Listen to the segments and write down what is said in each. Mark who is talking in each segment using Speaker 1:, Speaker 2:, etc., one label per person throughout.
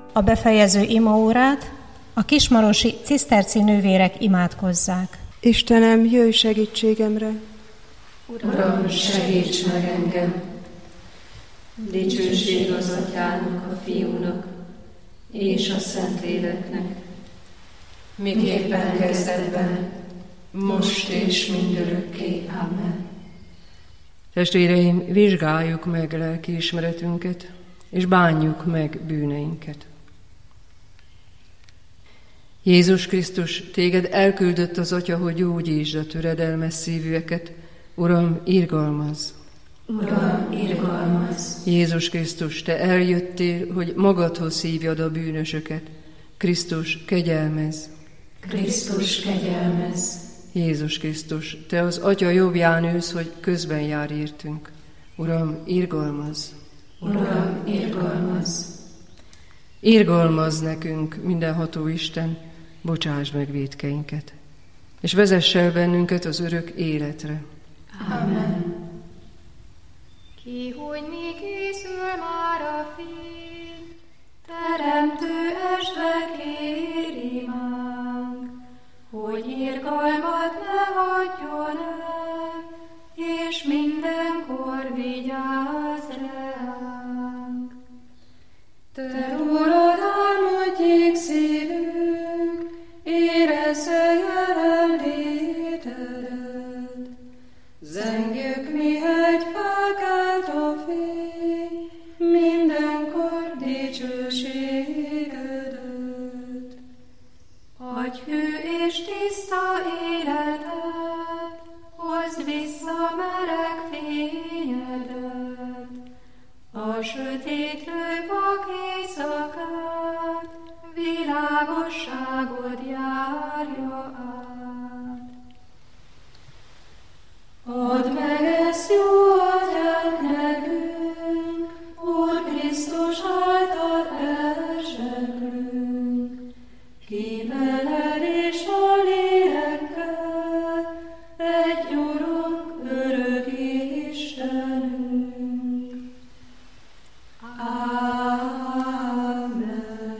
Speaker 1: a befejező imaórát a kismarosi ciszterci nővérek imádkozzák.
Speaker 2: Istenem, jöjj segítségemre!
Speaker 3: Uram, segíts meg engem! Dicsőség az Atyának, a Fiúnak és a Szentléleknek, miképpen kezdetben, most és mindörökké. Amen.
Speaker 4: Testvéreim, vizsgáljuk meg lelkiismeretünket, és bánjuk meg bűneinket. Jézus Krisztus, téged elküldött az Atya, hogy gyógyítsd a töredelmes szívűeket. Uram, irgalmazz!
Speaker 3: Uram, irgalmazz!
Speaker 4: Jézus Krisztus, te eljöttél, hogy magadhoz hívjad a bűnösöket. Krisztus, kegyelmezz!
Speaker 3: Krisztus, kegyelmezz!
Speaker 4: Jézus Krisztus, te az Atya jobbján ülsz, hogy közben jár értünk. Uram, irgalmazz!
Speaker 3: Uram, irgalmazz!
Speaker 4: Irgalmazz nekünk, mindenható Isten, bocsáss meg vétkeinket, és vezess el bennünket az örök életre.
Speaker 3: Amen.
Speaker 5: Kihújni készül már a fény, teremtő esve kéri mánk, hogy irgalmat ne hagyjon el, és mindenkor vigyázz ránk. Te rólad álmodjék szívünk, érezze jelenlétedet. Zengjük, mihegy felkelt a fény, mindenkor dicsőségedet. Adj hű és tiszta életet, hozd vissza meleg fényedet. A sötétlő vak éjszakát, világosságod járja át. Add meg ezt, jó Atyánk, nekünk, Úr Krisztus által elzseklünk. Kíveled és a lélekkel, egy Urunk, örök Istenünk. Amen.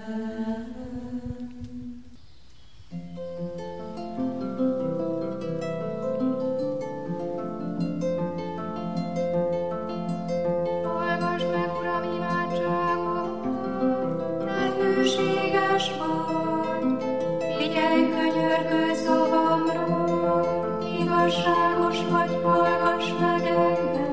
Speaker 5: Hallgass meg, Uram, imádságomat, te hűséges vagy, figyelj könyörgő szavamra, igazságos vagy, hallgass meg engem.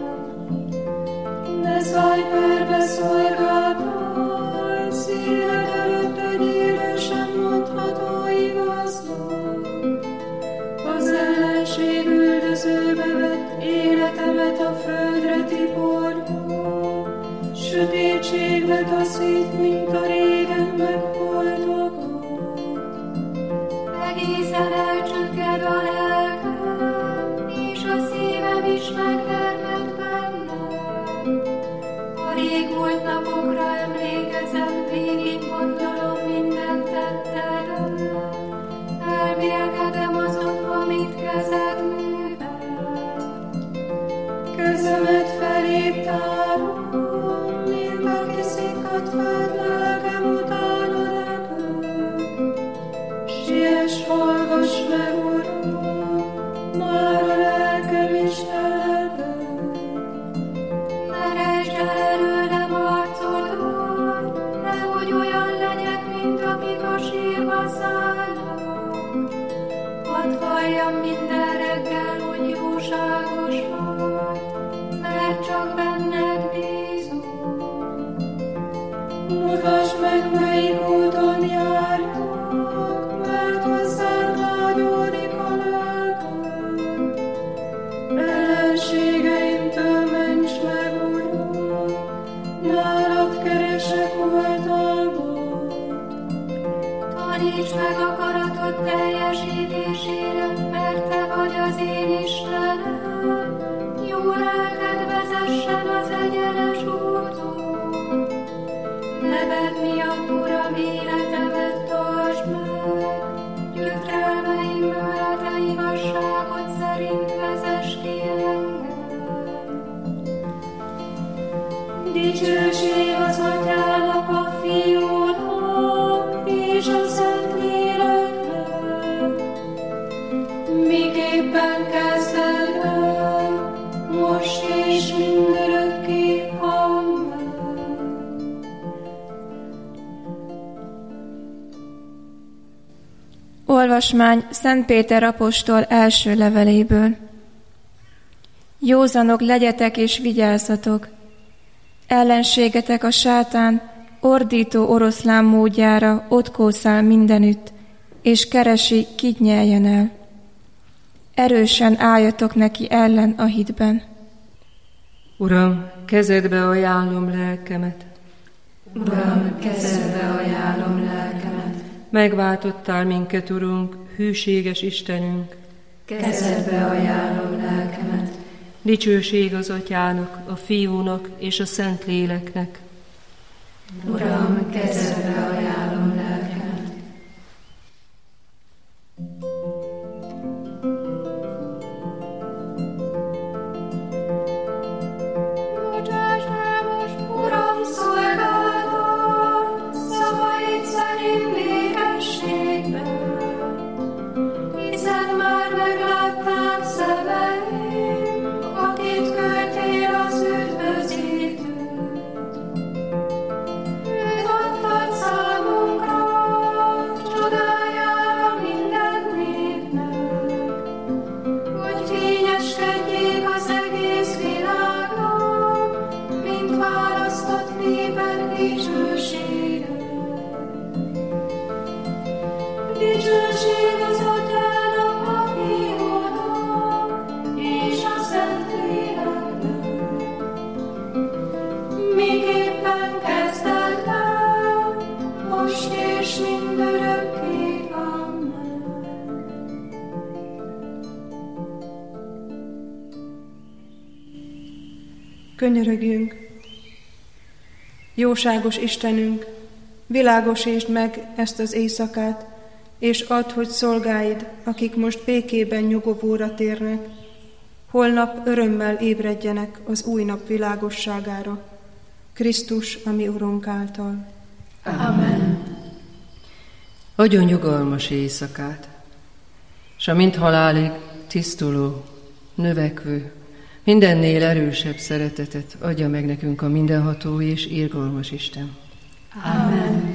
Speaker 5: Ne szállj körbe szolgáltaj, szíved előtt egy élő sem mondható igaznak. Az ellenség üldözőbe vett életemet a földre tiporja, sötétségbe taszít, mint a régen megholtokat. Egészen elcsökked a lelkem, és a szívem is megtermett bennem. A régmúlt napokra emlékezem, végig gondolom minden tettedet. Elmélkedem azon, amit kezed művel. Kezemet feléd tárom, mint aki szikkat fed, lelkem utána repül. Siess, hallgass meg, Uram, már a lelkem is elhevül. Merejtsd el előlem arcodat, nehogy olyan legyek, mint akik a sírba szállnak. Hadd halljam minden reggel, hogy jóságos vagy, mert csak benned bízom. Mutasd meg, melyik úton járjak, mert hozzád vágyódik a lelkem. Ellenségeimtől ments meg, Uram, nálad keresek oltalmat. Taníts meg akaratod teljesítésére, mert te vagy az én Istenem. Jó lelked vezessen az egyenes úton. Neved miatt, Uram, életemet tartsd meg, gyötrelmeimből a te igazságod szerint vezess ki engem. Dicsőség az Atyának, a Fiúnak
Speaker 6: Olvasmány Szent Péter apostol első leveléből. Józanok legyetek és vigyázzatok! Ellenségetek a sátán ordító oroszlán módjára ott kószál mindenütt, és keresi, kit nyeljen el. Erősen álljatok neki ellen a hitben.
Speaker 4: Uram, kezedbe ajánlom lelkemet.
Speaker 3: Uram, kezedbe ajánlom lelkemet.
Speaker 4: Megváltottál minket, Urunk, hűséges Istenünk.
Speaker 3: Kezedbe ajánlom lelkemet.
Speaker 4: Dicsőség az Atyának, a Fiúnak és a Szentléleknek.
Speaker 3: Uram, kezedbe ajánlom lelkemet.
Speaker 2: Könyörögjünk! Jóságos Istenünk, világosítsd meg ezt az éjszakát, és add, hogy szolgáid, akik most békében nyugovóra térnek, holnap örömmel ébredjenek az új nap világosságára, Krisztus, a mi Urunk által.
Speaker 3: Amen.
Speaker 4: Adjon nyugalmas éjszakát, s a mint halálig tisztuló, növekvő, mindennél erősebb szeretetet adja meg nekünk a mindenható és irgalmas Isten.
Speaker 3: Amen.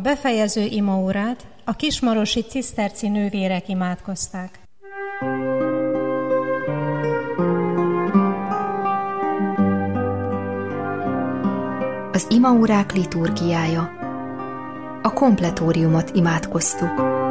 Speaker 1: befejező imaórát a kismarosi ciszterci nővérek imádkozták.
Speaker 7: Az imaórák liturgiája. A kompletóriumot imádkoztuk.